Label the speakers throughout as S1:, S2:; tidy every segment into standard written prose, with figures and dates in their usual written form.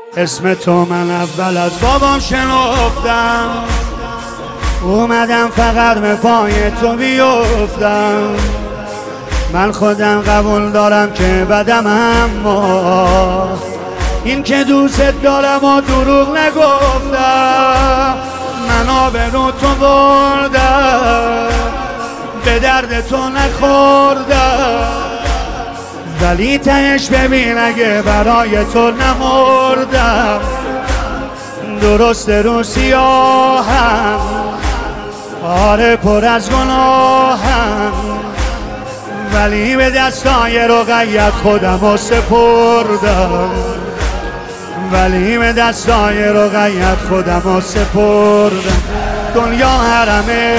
S1: اسم تو من اول از بابام شنفتم، اومدم فقط به پای تو بیفتم. من خودم قبول دارم که بدم، اما این که دوست دارم و دروغ نگفتم. من آبرو تو بردم، به درد تو نخوردم، ولی تهش ببین اگه برای تو نمردم. درست رو سیاهم، آره پر از گناهم، ولی به دستای رقیت خودم رو سپردم. ولی به دستای رقیت خودم رو سپردم. دنیا حرمه،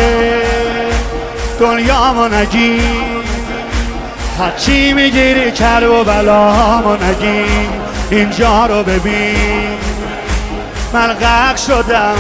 S1: دنیا ما نگی، هرچی میگیری کرب و بلا ما نگی. اینجا رو ببین، من غرق شدم،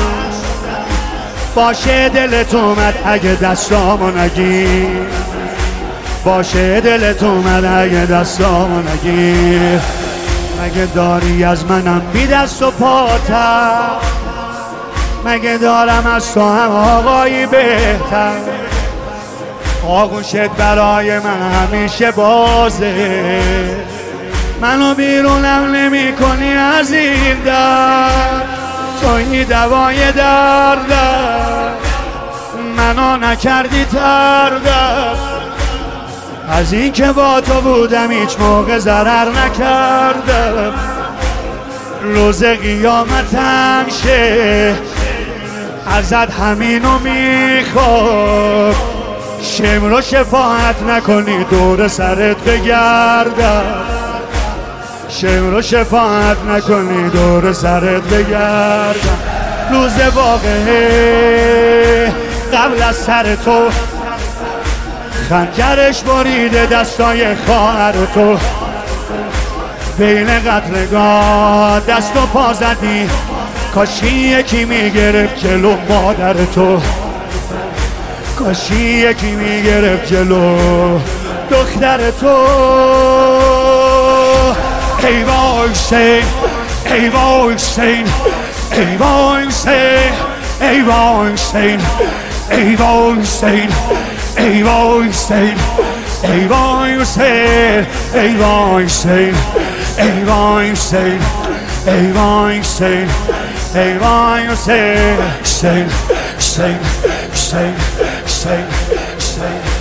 S1: باشه دلت اومد اگه دستامو نگی. باشه دلت اومد اگه دستامو نگی. مگه داری از منم بی دست و پاتر، مگه دارم از تو هم آقایی بهتر. آغوشت برای من همیشه بازه، منو بیرونم نمی کنی از این درد. توی دوای دردم، منو نکردی تردم. از این که با تو بودم هیچ موقع ضرر نکردم. روز قیامتم شه، ازت همینو میخوام. شمر شفاعت نکنی دور سرت بگردم. شمر شفاعت نکنی دور سرت بگردم. روز واقعه قبل از سر تو، خنجرش بریده دستای خواهر تو. بین قتلگاه دست و پا زدی، کاشی یکی میگرفت جلو مادر تو. کاشی یکی میگرفت جلو دختر تو. ای وای حسین، ای وای حسین، ای وای حسین، ای وای حسین، ای وای حسین، ای وای حسین، ای وای حسین، ای وای حسین، ای وای حسین، ای وای حسین، ای وای حسین. حسین، حسین، حسین، حسین، حسین.